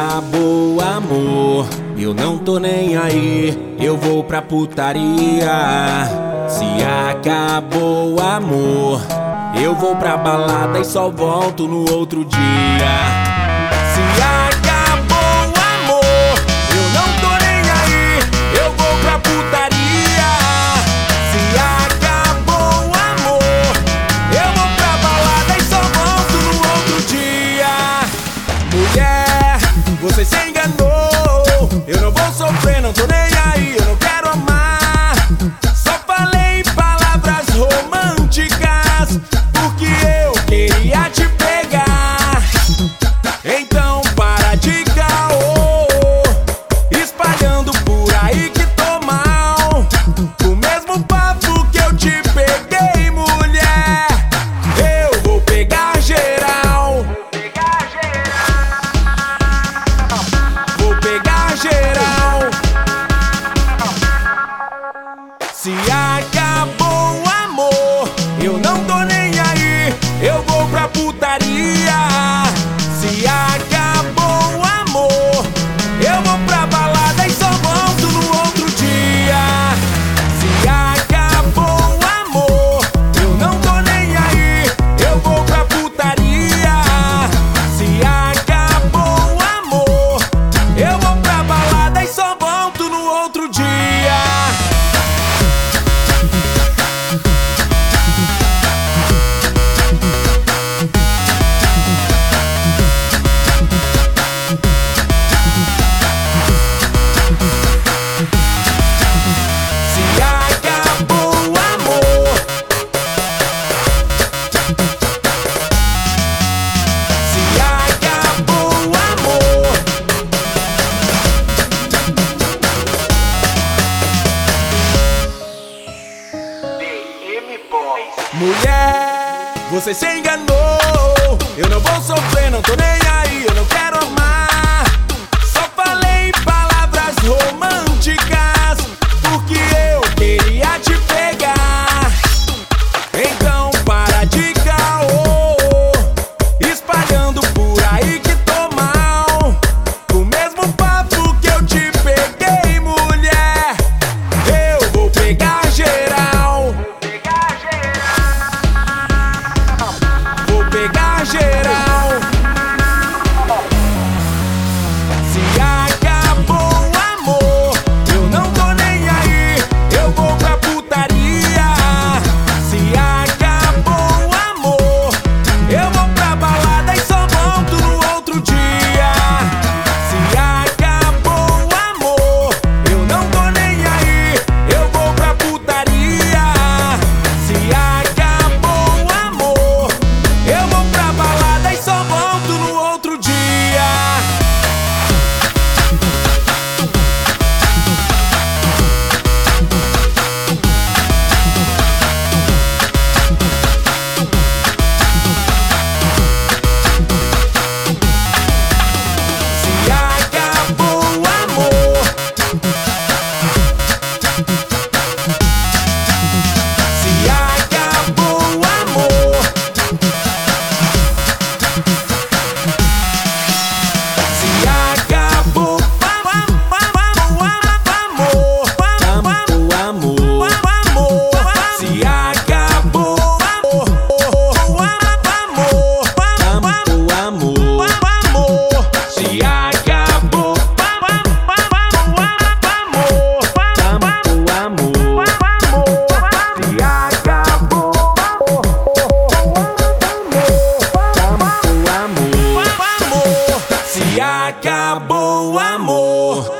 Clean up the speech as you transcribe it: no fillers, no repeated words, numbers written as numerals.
acabou o amor, eu não tô nem aí, eu vou pra putaria. Se acabou o amor, eu vou pra balada e só volto no outro dia. Se acabou o amor, eu não tô nem aí, eu vou pra putaria. Se acabou o amor, eu vou pra balada e só volto no outro dia. Mulher, você se enganou, eu não vou sofrer, não tô nem aí, eu não quero amar. Só falei palavras românticas porque eu queria te pegar. Então para de caô, espalhando por aí que tô mal. O mesmo papo que eu te peguei, mulher, eu vou pegar geral. Vou pegar geral. Se acabou o amor, eu não tô nem aí, eu vou pra putaria. Se acabou o amor, eu vou pra balada e só volto no outro dia. Se acabou o amor, eu não tô nem aí, eu vou pra putaria. Se acabou o amor, eu vou pra balada e só volto no outro dia. Mulher, você se enganou, eu não vou sofrer, não tô nem aí, eu não quero amar. Só falei palavras românticas porque eu queria te pegar. Então para de caô, espalhando por aí que tô mal. O mesmo papo que eu te peguei, mulher, eu vou pegar geral. Vou pegar geral. Se acabou o amor, eu não tô nem aí, eu vou pra putaria. Se acabou o amor, eu vou pra balada e só volto no outro dia. Se acabou o amor, eu não tô nem aí, eu vou pra putaria. Se acabou o amor, eu vou pra balada e só volto no outro dia. Se acabou o amor, se acabou o amor, se acabou o amor, se acabou o amor, se acabou se acabou o amor.